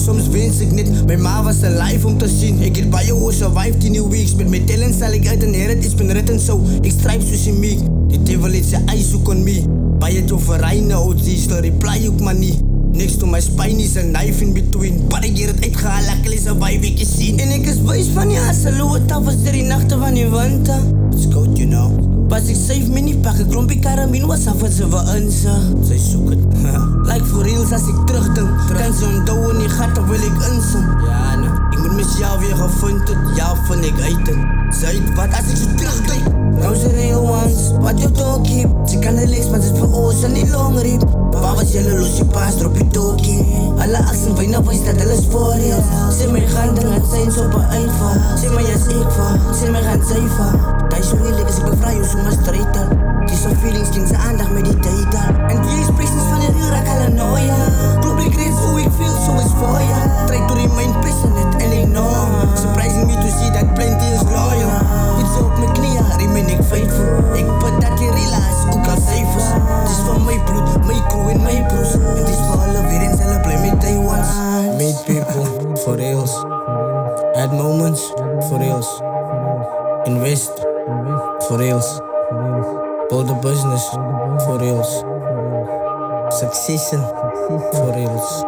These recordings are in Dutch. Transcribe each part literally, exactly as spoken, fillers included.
soms wens ik net. Mijn ma was alive om te zien. Ik heb baie oor survived in die weeks. Met mijn talent zal ik uit een heret, it's been written so. Ik strive soos in me. Die devil het sy eyes soek on me. Baie toverreine O G's, still reply ook maar nie. Next to my spine is a knife in between. But ek het het uitgehaal, ek is een vibe ek sien. En ek is wijs van ja, salo taf was er die nachte van die winter. It's good, you know. Pas ek safe me nie pak, ek klompie karamien was af wat ze wil inzag. Sy soek het. Like for reals as ek terugdink. Kan ze onthou in die gaten wil ek insim. Ja, nee. Ek moet mezelf weer gevind het, ja vind ek uit het. Sy het wat as ek so terugdink. Nou ze real ones, wat jou talk keep. Ze kan de lees, maar ze is voor ons en die long reep. Waar was jylle los, je paas, drop je tokie. Alle aksen bijna wijs dat alles voor is. Sê my gaan dingen zijn zo op een uitval. Sê my as ik val, sê my gaan cijfer. Dat is zo eerlijk als ik bevraag jou zo maar straighter. Die zo'n feelings ging ze aandacht met die data. En die expressions van je uur raak alle nooia. Public reads hoe ik feel, zo is voor je. Try to remain passionate and ignore. Surprising me to see that plenty is loyal. Iets op mijn knieën, remain ik faithful. Ik put dat je realize, ook al cijfers. Het is van mijn bloed, mijn crew en mijn broers. Het is voor alle weer en zelf blij met day ones. Meet people, for reals. At moments, for reals. Invest, for reals. Build a business, for reals. Succession, for reals.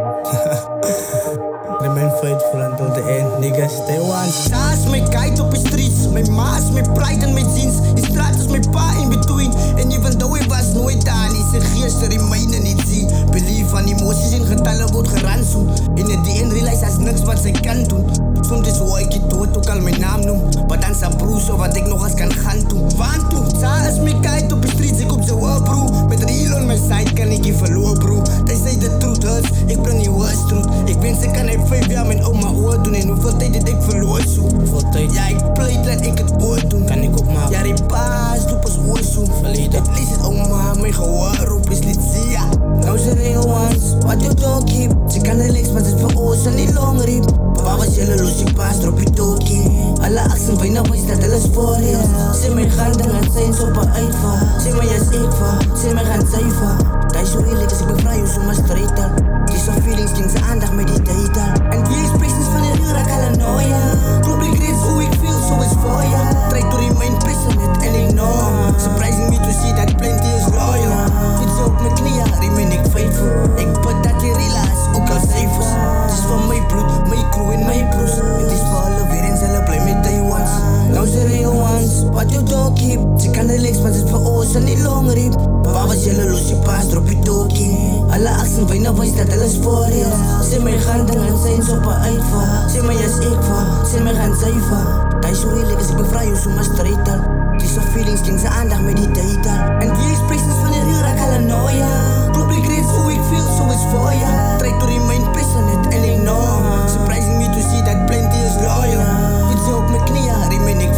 Remain faithful until the end, niggas, stay one. Sa is my guide op the streets. My ma is my pride en my jeans. Die straat is my pa in between. And even though hij was nooit daar, nie sy geest remain niet zie. Belief aan emoties en getallen word geransom. In het die end realize as niks wat sy kan doen. Soms is hoe ek je dood ook al mijn naam noem. Maar dan sa broes of wat ik nog eens kan gaan doen. Want toe, sa is my guide op the streets. Ik op ze wel bro. Met real on my side kan ik je verloor bro. They say the truth hurts, ik breng die worst truth. Ik wens ik kan hij vijf jaar mijn oma oor doen. En hoeveel tijd dat ik verloor zo. Hoeveel tijd? Ja ik pleit dat ik het ooit doen. Kan ik ook maken. Ja die paas, doe pas oor zo. Verleden. Het lees het oma, mijn gehoor roep is niet zie ja. Nou ze real ones, wat you don't keep. Ze kan de links, maar ze is voor ons en niet long reep. Papa was jelle los, je paas, drop je tokie. Alle aksen bijna wijs dat alles voor is. Sê my gaan dingen zijn zo op een uitval. Sê my as ik val, sê my gaan cijfer. Dat is zo eerlijk als ik bevraag jou zo maar straighter. Die zo'n feelings ging ze aandacht met die data. En die expressions van je uur raak alle nooia. Public reads hoe ik feel, zo is voor je. Try to remain passionate and ignore. Surprising me to see that plenty is loyal. Iets op mijn knieën, remain ik faithful. Ik put dat je realize, ook al cijfers. Het is van mijn bloed, mijn crew en mijn broers. Het is voor alle weer en zelf blij met day ones. Nou ze real ones, what you don't keep. Ze kan de links, maar ze is voor ons en niet long reep. Papa was jelle los, je paas, drop je tokie. Alle aksen bijna wijs dat alles voor is. Sê my gaan dingen zijn zo op een uitval. Sê my as ik val, sê my gaan cijfer. Dat is zo eerlijk als ik bevraag jou zo maar straighter. Die zo'n feelings ging ze aandacht met die data. En die expressions van je uur raak alle nooia. Public reads hoe ik feel, zo is voor je. Try to remain passionate and ignore. Surprising me to see that plenty is loyal. Iets op mijn knieën, remain ik